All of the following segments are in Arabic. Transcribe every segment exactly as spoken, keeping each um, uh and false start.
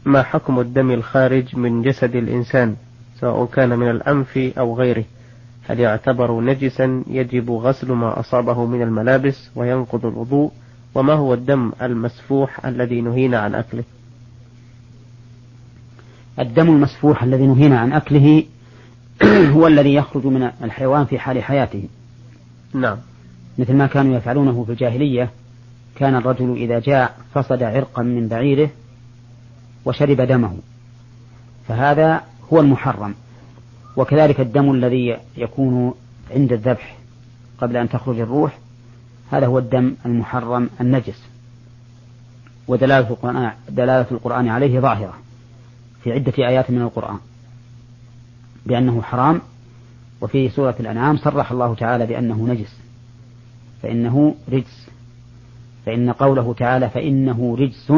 ما حكم الدم الخارج من جسد الإنسان سواء كان من الأنف أو غيره؟ هل يعتبر نجسا يجب غسل ما أصابه من الملابس وينقض الوضوء؟ وما هو الدم المسفوح الذي نهينا عن أكله؟ الدم المسفوح الذي نهينا عن أكله هو الذي يخرج من الحيوان في حال حياته. نعم. مثل ما كانوا يفعلونه في الجاهلية، كان الرجل إذا جاع فصد عرقا من بعيره وشرب دمه، فهذا هو المحرم. وكذلك الدم الذي يكون عند الذبح قبل أن تخرج الروح، هذا هو الدم المحرم النجس. ودلالة القرآن, دلالة القرآن عليه ظاهرة في عدة آيات من القرآن بأنه حرام. وفي سورة الأنعام صرح الله تعالى بأنه نجس، فإنه رجس. فإن قوله تعالى فإنه رجس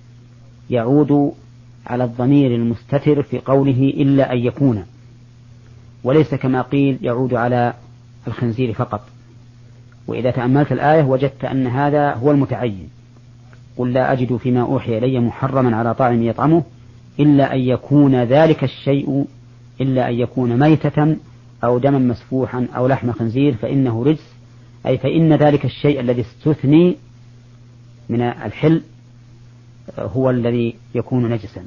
يعود على الضمير المستتر في قوله إلا أن يكون، وليس كما قيل يعود على الخنزير فقط. وإذا تأملت الآية وجدت أن هذا هو المتعين: قل لا أجد فيما أوحي إلي محرما على طاعم يطعمه إلا أن يكون ذلك الشيء إلا أن يكون ميتة أو دما مسفوحا أو لحم خنزير فإنه رجس، أي فإن ذلك الشيء الذي استثني من الحل هو الذي يكون نجسا.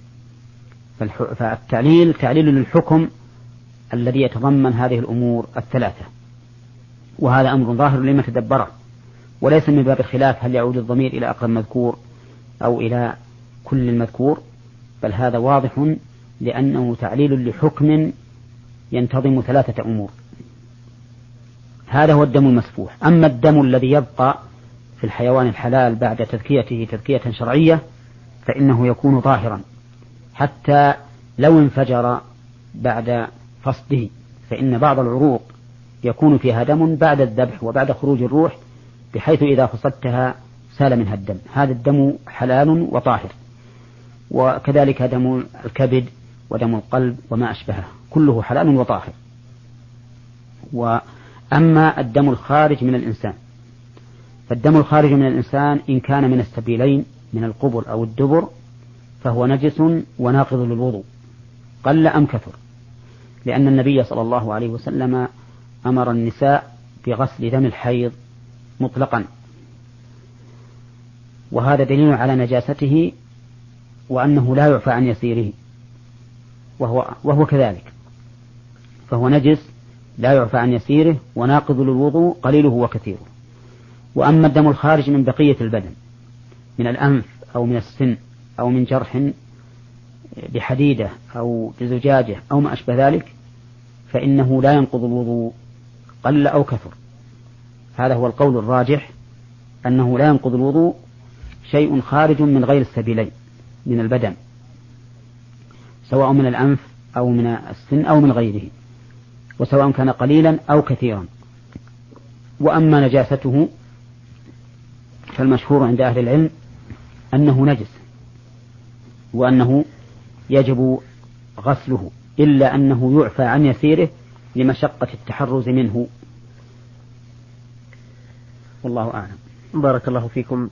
فالتعليل تعليل للحكم الذي يتضمن هذه الأمور الثلاثة، وهذا أمر ظاهر لما تدبره، وليس من باب الخلاف هل يعود الضمير إلى أقرب مذكور أو إلى كل المذكور، بل هذا واضح لأنه تعليل لحكم ينتظم ثلاثة أمور. هذا هو الدم المسفوح. أما الدم الذي يبقى في الحيوان الحلال بعد تذكيته تذكية شرعية فإنه يكون طاهرا، حتى لو انفجر بعد فصده، فإن بعض العروق يكون فيها دم بعد الذبح وبعد خروج الروح، بحيث إذا فصدتها سال منها الدم. هذا الدم حلال وطاهر. وكذلك دم الكبد ودم القلب وما أشبهه كله حلال وطاهر. وأما الدم الخارج من الإنسان، فالدم الخارج من الإنسان إن كان من السبيلين من القبر أو الدبر فهو نجس وناقض للوضوء قل أم كثر، لأن النبي صلى الله عليه وسلم أمر النساء بغسل دم الحيض مطلقا، وهذا دليل على نجاسته وأنه لا يعفى عن يسيره، وهو, وهو كذلك، فهو نجس لا يعفى عن يسيره وناقض للوضوء قليله وكثيره. وأما الدم الخارج من بقية البدن من الأنف أو من السن أو من جرح بحديدة أو بزجاجة أو ما أشبه ذلك فإنه لا ينقض الوضوء قل أو كثر. هذا هو القول الراجح، أنه لا ينقض الوضوء شيء خارج من غير السبيلين من البدن، سواء من الأنف أو من السن أو من غيره، وسواء كان قليلا أو كثيرا. وأما نجاسته فالمشهور عند أهل العلم أنه نجس وأنه يجب غسله، إلا أنه يعفى عن يسيره لمشقة التحرز منه، والله أعلم. بارك الله فيكم.